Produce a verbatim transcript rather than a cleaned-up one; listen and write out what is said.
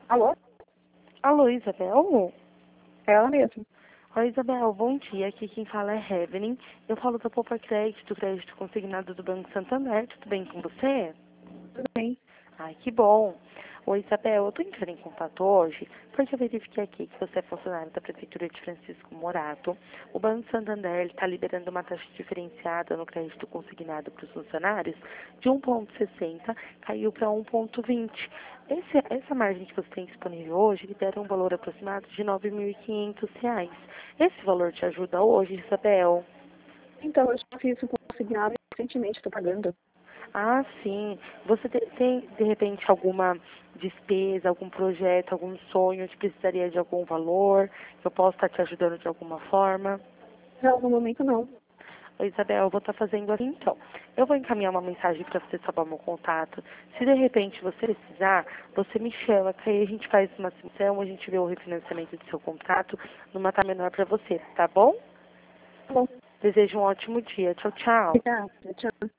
Alô? Alô, Isabel? É ela mesmo. Oi, Isabel, bom dia. Aqui quem fala é Evelyn. Eu falo da Poupa Crédito, crédito consignado do Banco Santander. Tudo bem com você? Tudo bem? Ai, que bom. Oi, Isabel, eu tô entrando em contato hoje porque eu verifiquei aqui que você é funcionário da Prefeitura de Francisco Morato. O Banco Santander está liberando uma taxa diferenciada no crédito consignado para os funcionários de um vírgula sessenta, caiu para um vírgula vinte. Esse, essa margem que você tem disponível hoje libera um valor aproximado de nove mil e quinhentos reais. Esse valor te ajuda hoje, Isabel? Então, eu já fiz isso consignado e recentemente estou pagando. Ah, sim. Você te- tem, de repente, alguma despesa, algum projeto, algum sonho que precisaria de algum valor? Eu posso estar te ajudando de alguma forma? Não, no momento não. Ô, Isabel, eu vou estar fazendo assim, então. Eu vou encaminhar uma mensagem para você salvar meu contato. Se de repente você precisar, você me chama, que aí a gente faz uma sessão, a gente vê o refinanciamento do seu contrato numa taxa menor para você, tá bom? Tá bom. Desejo um ótimo dia. Tchau, tchau. Obrigada. Tchau.